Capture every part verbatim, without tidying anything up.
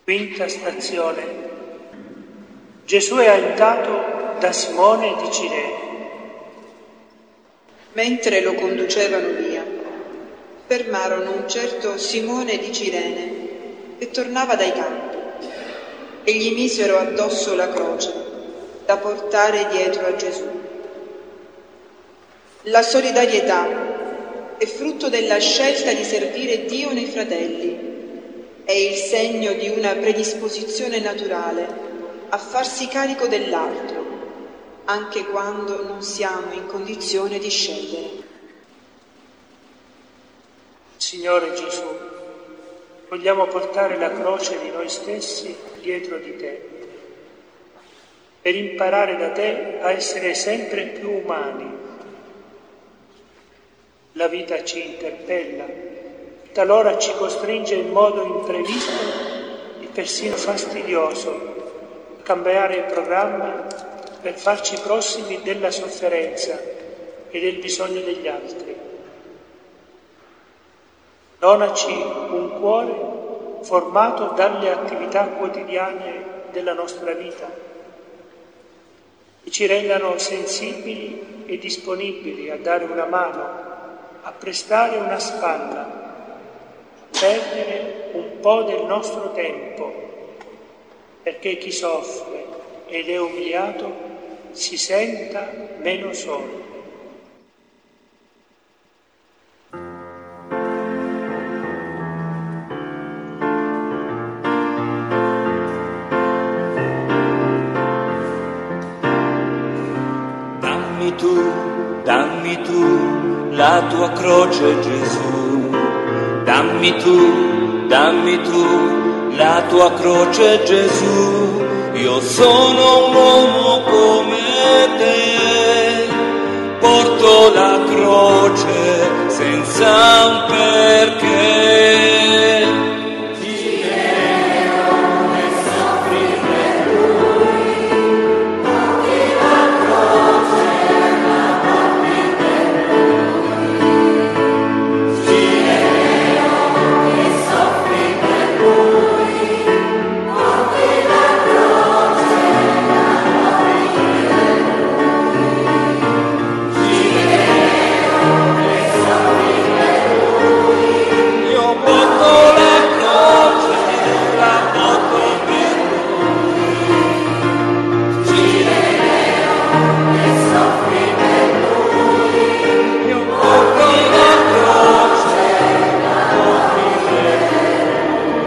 Quinta stazione. Gesù è aiutato da Simone di Cirene. Mentre lo conducevano via, fermarono un certo Simone di Cirene che tornava dai campi e gli misero addosso la croce da portare dietro a Gesù. La solidarietà è frutto della scelta di servire Dio nei fratelli. È il segno di una predisposizione naturale a farsi carico dell'altro, anche quando non siamo in condizione di scegliere. Signore Gesù, vogliamo portare la croce di noi stessi dietro di te, per imparare da te a essere sempre più umani. La vita ci interpella, talora ci costringe in modo imprevisto e persino fastidioso a cambiare il programma per farci prossimi della sofferenza e del bisogno degli altri. Donaci un cuore formato dalle attività quotidiane della nostra vita e ci rendano sensibili e disponibili a dare una mano, a prestare una spalla, perdere un po' del nostro tempo, perché chi soffre ed è umiliato si senta meno solo. Dammi tu, dammi tu la tua croce, Gesù. Dammi tu, dammi tu la tua croce, Gesù. Io sono un uomo come te, porto la croce senza un perché.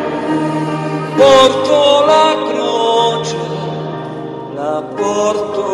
Porto la croce, la porto